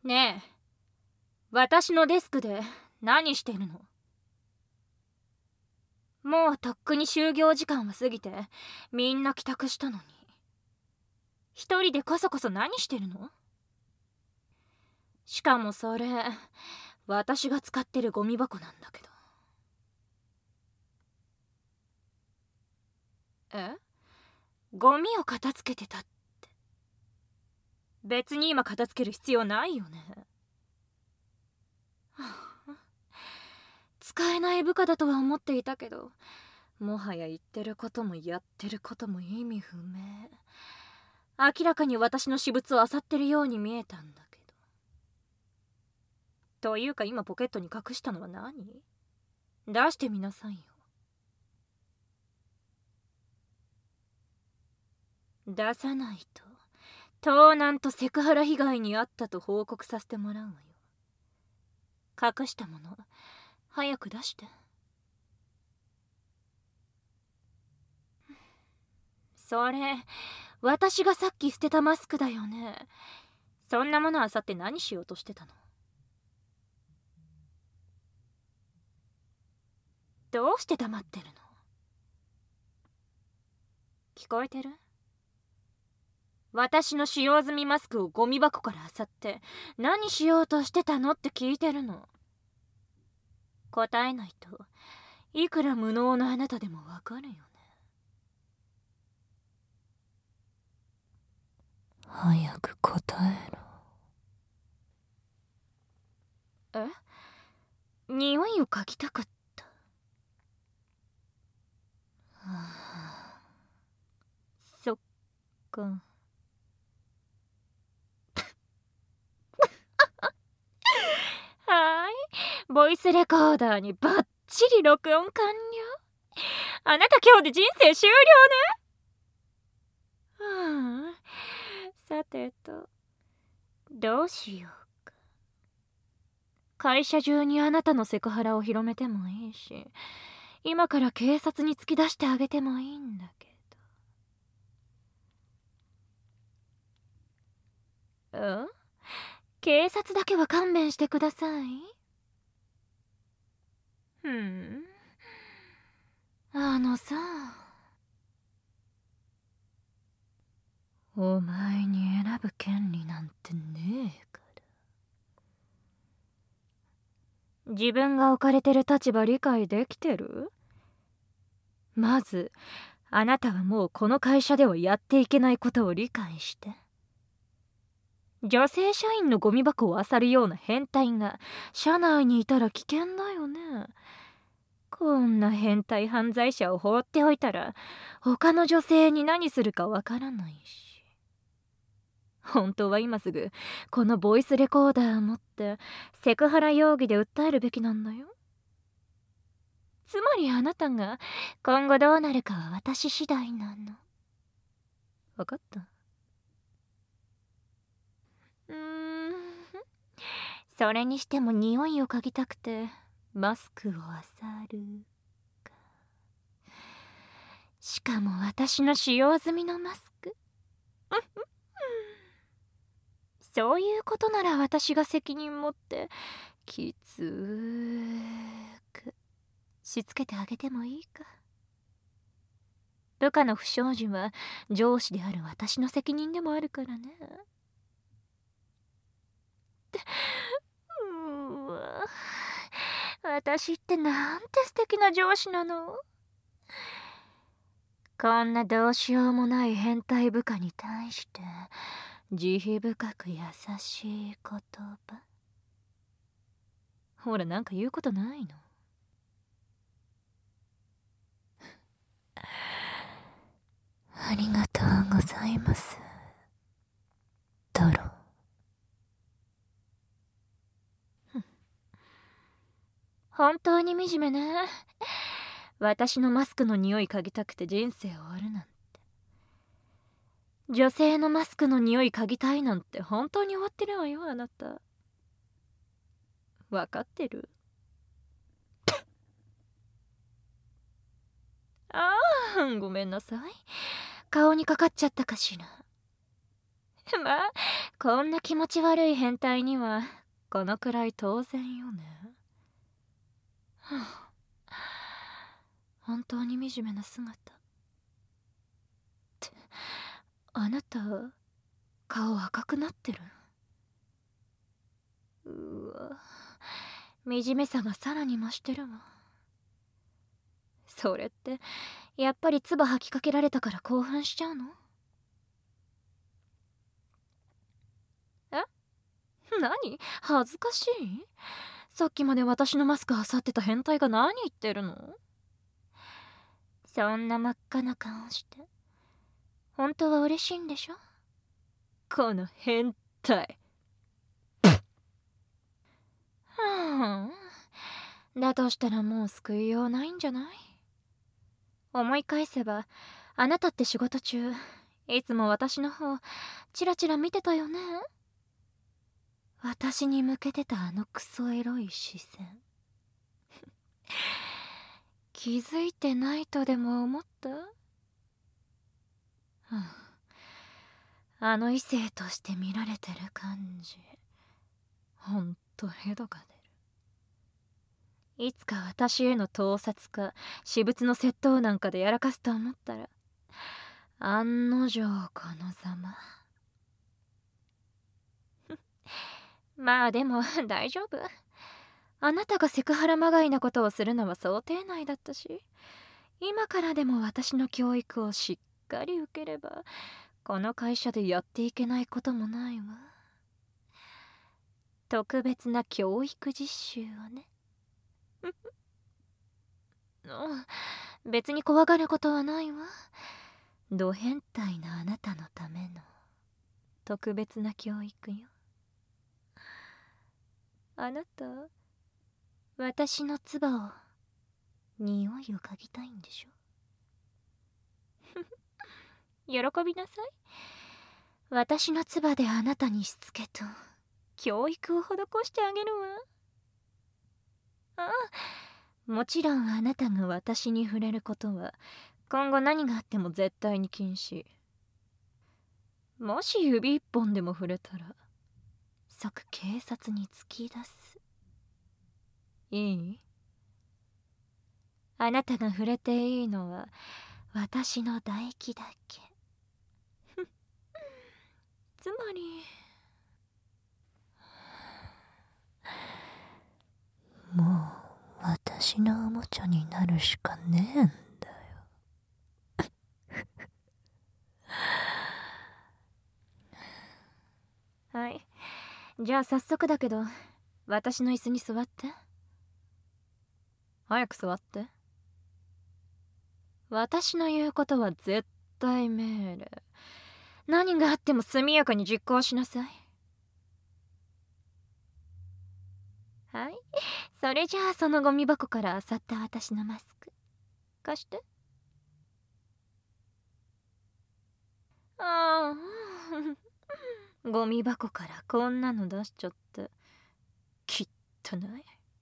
ねえ、私のデスクで何してるの？もうとっくに就業時間は過ぎてみんな帰宅したのに、一人でこそこそ何してるの？しかもそれ、私が使ってるゴミ箱なんだけど。え？ゴミを片付けてたって。別に今片付ける必要ないよね。使えない部下だとは思っていたけど、もはや言ってることもやってることも意味不明。明らかに私の私物を漁ってるように見えたんだけど。というか今ポケットに隠したのは何？出してみなさいよ。出さないと盗難とセクハラ被害に遭ったと報告させてもらうわよ。隠したもの早く出して。それ私がさっき捨てたマスクだよね。そんなものあさって何しようとしてたの？どうして黙ってるの？聞こえてる？私の使用済みマスクをゴミ箱から漁って何しようとしてたのって聞いてるの。答えないといくら無能なあなたでもわかるよね。 早く答えろ。 え？匂いを嗅ぎたかった。そっか。はーい、ボイスレコーダーにバッチリ録音完了。あなた今日で人生終了ね。さてと、どうしようか。会社中にあなたのセクハラを広めてもいいし、今から警察に突き出してあげてもいいんだけど。警察だけは勘弁してください。あのさ、お前に選ぶ権利なんてねえから。自分が置かれてる立場理解できてる？まずあなたはもうこの会社ではやっていけないことを理解して。女性社員のゴミ箱を漁るような変態が社内にいたら危険だよね。こんな変態犯罪者を放っておいたら他の女性に何するかわからないし。本当は今すぐこのボイスレコーダーを持ってセクハラ容疑で訴えるべきなんだよ。つまりあなたが今後どうなるかは私次第なの。わかった？それにしても匂いを嗅ぎたくてマスクを漁るか。しかも私の使用済みのマスク。そういうことなら私が責任持ってきつくしつけてあげてもいいか。部下の不祥事は上司である私の責任でもあるからね。うわ、私ってなんて素敵な上司なの。こんなどうしようもない変態部下に対して慈悲深く優しい言葉。ほら、なんか言うことないの？ ありがとうございます。ドロ。 本当に惨めね。私のマスクの匂い嗅ぎたくて人生終わるなんて。女性のマスクの匂い嗅ぎたいなんて本当に終わってるわよ、あなた。わかってる？ああ、ごめんなさい。顔にかかっちゃったかしら。まあこんな気持ち悪い変態にはこのくらい当然よね。はあ、本当に惨めな姿って。あなた顔赤くなってる。うわ、惨めさがさらに増してるわ。それってやっぱり唾吐きかけられたから興奮しちゃうの？え？何？恥ずかしい？さっきまで私のマスク漁ってた変態が何言ってるの？そんな真っ赤な顔して本当は嬉しいんでしょ？この変態。はあ、だとしたらもう救いようないんじゃない？思い返せばあなたって仕事中いつも私の方チラチラ見てたよね。私に向けてたあのクソエロい視線気づいてないとでも思った？あの異性として見られてる感じほんとヘドが出る。いつか私への盗撮か私物の窃盗なんかでやらかすと思ったら案の定このざま。まあでも大丈夫。あなたがセクハラまがいなことをするのは想定内だったし、今からでも私の教育をしっかり受ければこの会社でやっていけないこともないわ。特別な教育実習をね。別に怖がることはないわ。ド変態なあなたのための特別な教育よ。あなた私の唾を匂いを嗅ぎたいんでしょ？喜びなさい。私の唾であなたにしつけと教育を施してあげるわ。ああ、もちろんあなたが私に触れることは今後何があっても絶対に禁止。もし指一本でも触れたら即警察に突き出す。いい？あなたが触れていいのは私の唾液だけ。つまりもう私のおもちゃになるしかねえんだよ。 はい、じゃあ早速だけど私の椅子に座って。早く座って。私の言うことは絶対命令。何があっても速やかに実行しなさい。はい、それじゃあそのゴミ箱から漁った私のマスク貸して。ああゴミ箱からこんなの出しちゃってきったない。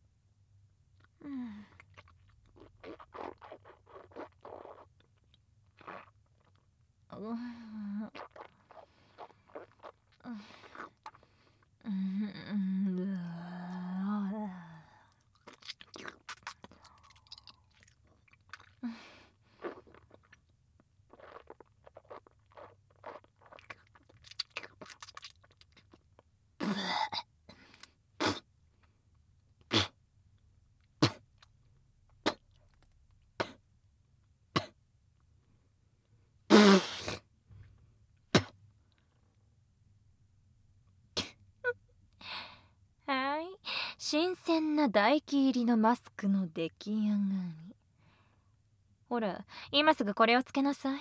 はい、新鮮な唾液入りのマスクの出来上がり。ほら今すぐこれをつけなさい。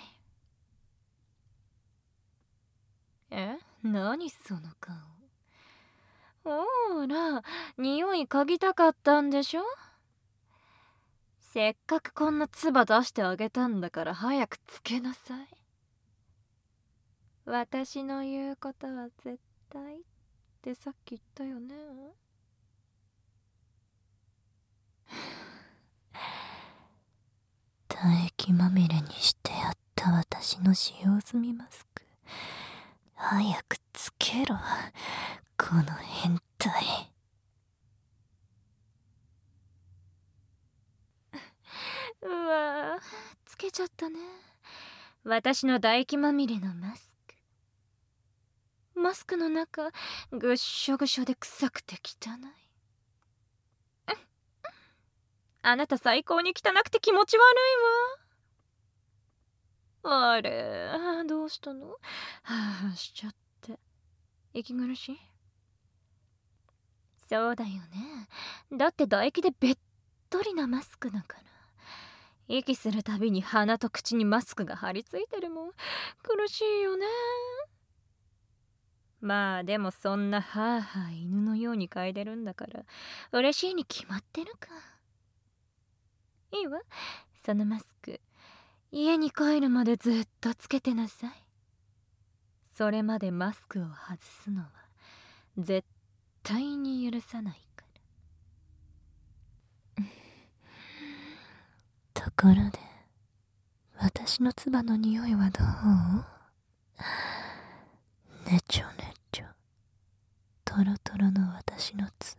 何その顔。ほら匂い嗅ぎたかったんでしょ？せっかくこんな唾出してあげたんだから早くつけなさい。私の言うことは絶対ってさっき言ったよね。 唾液まみれにしてやった私の使用済みマスク、 早くつけろ、この変態。 うわー、つけちゃったね。私の唾液まみれのマスク。マスクの中ぐっしょぐしょで臭くて汚い。あなた最高に汚くて気持ち悪いわ。あれ、どうしたの？はあしちゃって。息苦しい？そうだよね。だって唾液でべっとりなマスクだから。息するたびに鼻と口にマスクが張り付いてるもん。苦しいよね。まあでもそんなハーハー犬のように嗅いでるんだから嬉しいに決まってるか。いいわ、そのマスク家に帰るまでずっとつけてなさい。それまでマスクを外すのは絶対に許さないから。 ところで、私の唾の匂いはどう？ねちょねちょ、トロトロの私の唾。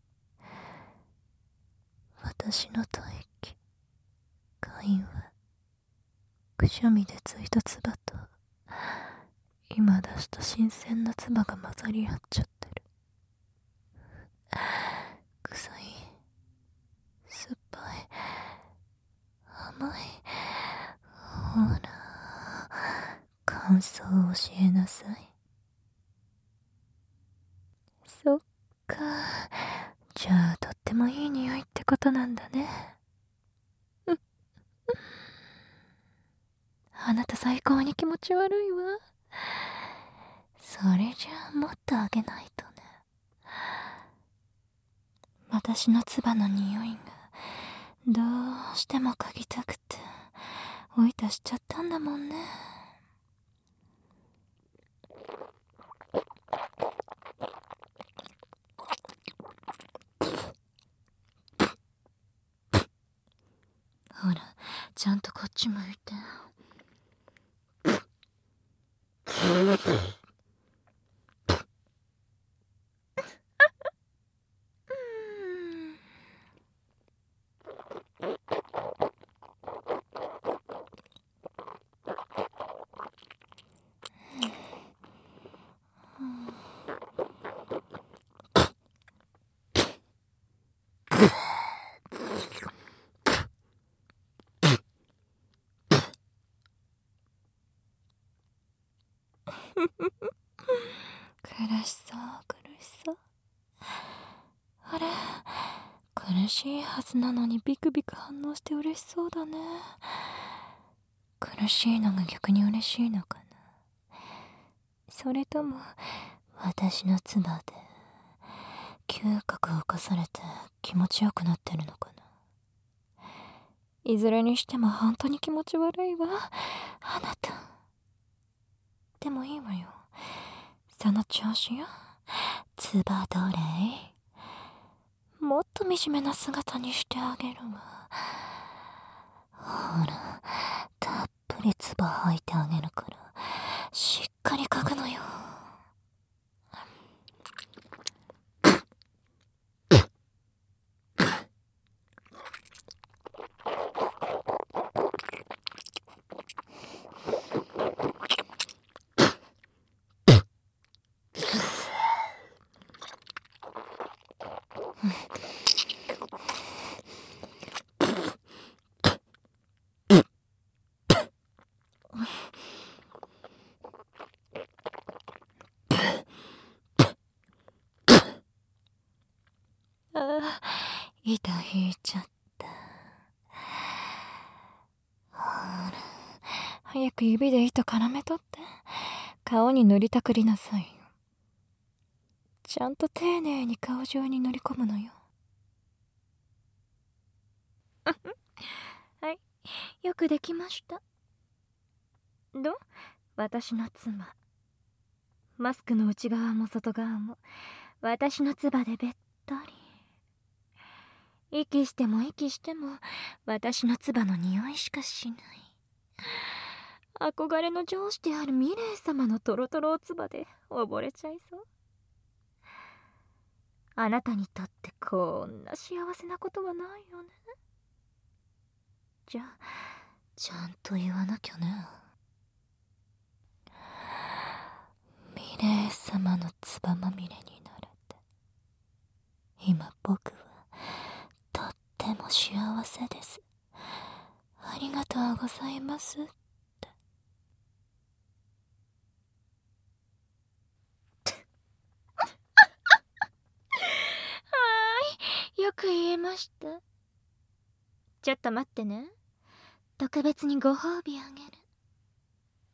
私の吐息、会話、くしゃみでついた唾と、今出した新鮮な唾が混ざり合っちゃってる。臭い、酸っぱい、甘い。ほら、感想を教えなさい。そっか、じゃあとってもいい匂いってことなんだね。あなた最高に気持ち悪いわ。それじゃあもっとあげないとね。私の唾の匂いがどうしても嗅ぎたくて追い出しちゃったんだもんね。ほら、ちゃんとこっち向いて。苦しそう、苦しそう。あれ、苦しいはずなのにビクビク反応して嬉しそうだね。苦しいのが逆に嬉しいのかな。それとも私の唾で嗅覚を侵されて気持ちよくなってるのかな。いずれにしても本当に気持ち悪いわ、あなた。でもいいわよ、その調子よ。唾どれ？もっと惨めな姿にしてあげるわ。ほら、たっぷり唾吐いてあげるからしっかり嗅ぐのよ。ああ、糸引いちゃった。ほら、早く指で糸絡めとって、顔に塗りたくりなさいよ。ちゃんと丁寧に顔中に塗り込むのよ。はい、よくできました。どう？私の妻。マスクの内側も外側も私の唾でべったり。息しても息しても私の唾の匂いしかしない。 憧れの上司であるミレイ様のトロトロおつばで溺れちゃいそう。あなたにとってこんな幸せなことはないよね。じゃあちゃんと言わなきゃね。 ミレイ様のつばまみれになれて、今僕はとっても幸せです。ありがとうございますって。 よく言えました。ちょっと待ってね。特別にご褒美あげる。